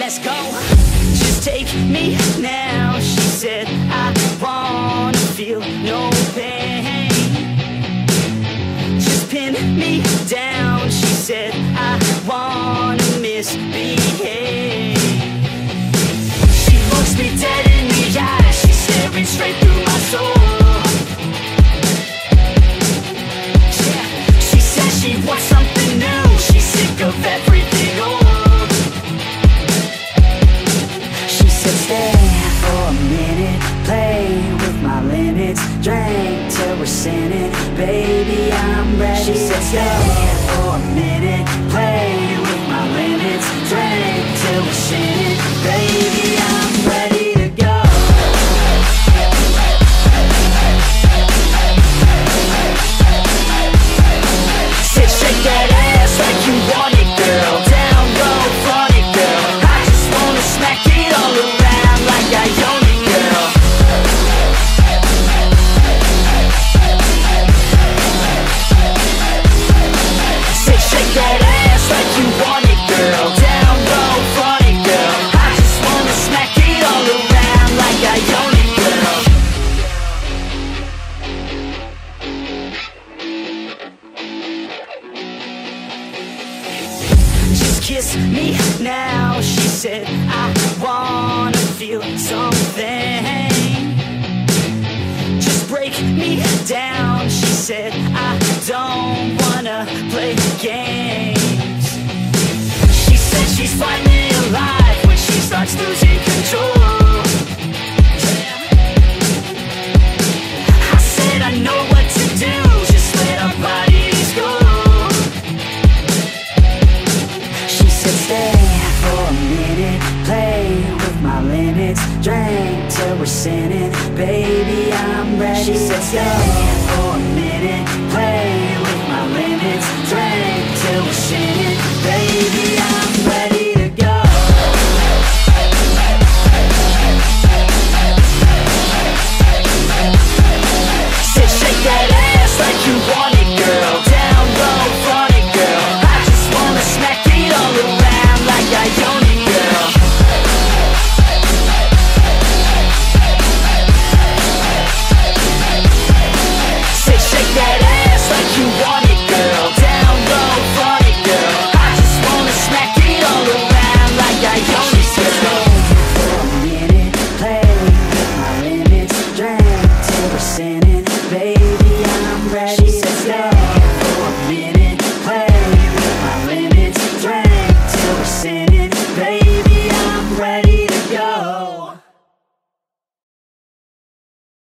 let's go. Just take me now, she said. I wanna feel no pain. Just pin me down, she said. I wanna misbehave. She looks me dead in the eyes, she's staring straight through my soul. Yeah, she says she wants something new, she's sick of everything old. She said stay for a minute, play with my limits, drink till we're sinning, baby I'm ready. She said stay for a minute, play with my limits, drink till we're sinning, baby I'm ready to go. Said shake that ass like you want it, girl, down low, front it, girl. I just wanna smack it all around like I own it, girl. Say shake that ass like you want it, girl, down low, front it, girl. I just wanna smack it all around like I own it, girl. Just kiss me now, she said. I wanna feel something. Just break me down, she said. I don't wanna play games. She said she's finally alive when she starts losing control.